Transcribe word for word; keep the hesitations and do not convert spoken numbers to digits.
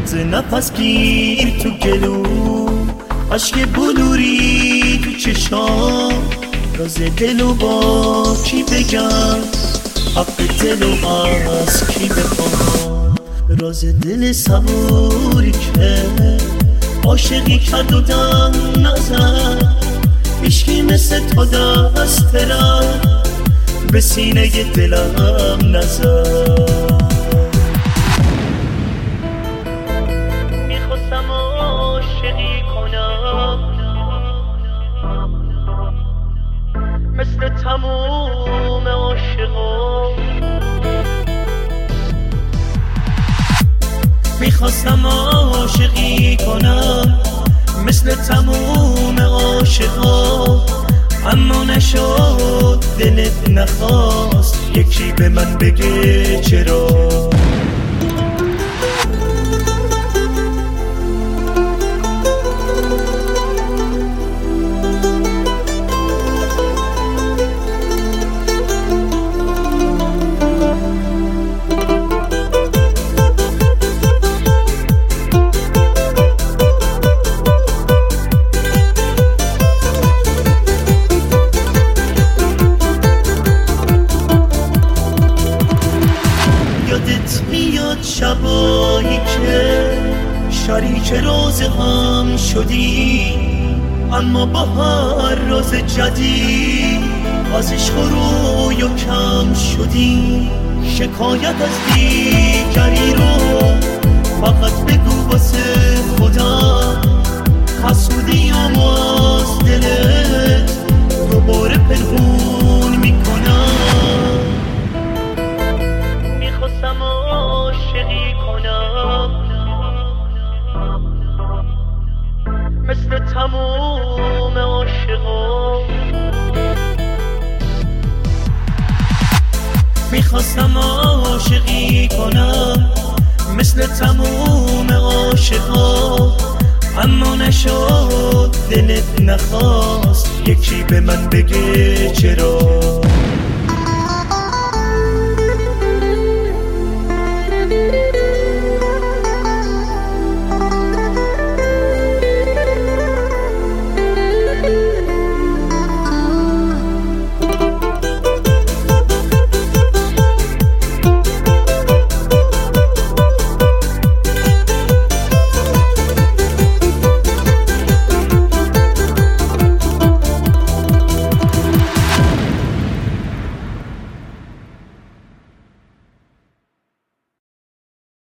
نبض نفس گیر تو گلو، عشق بلوری تو چشام، راز دلو با کی بگم، حق دلو از کی بخوام. راز دل صبوری که عاشقی کرد و دم نزد، هیچکی مثل تو دست رم به سینه دلم نزد. میخواستم عاشقی کنم مثل تموم عاشقا، میخواستم عاشقی کنم مثل تموم عاشقا، اما نشد دلت نخواست یکی به من بگه چرا. میاد شبایی که شریک راز هم شدی، اما با هر راز جدید از عشق روی و کم شدی. شکایت از دیگری رو فقط بگو واسه خودم، حسودی هم از دلت دوباره پنهون میکنم. میخواستم عاشقی کنم مثل تموم عاشقا، میخواستم عاشقی کنم مثل تموم عاشقا، اما نشد دلت نخواست یکی به من بگه چرا.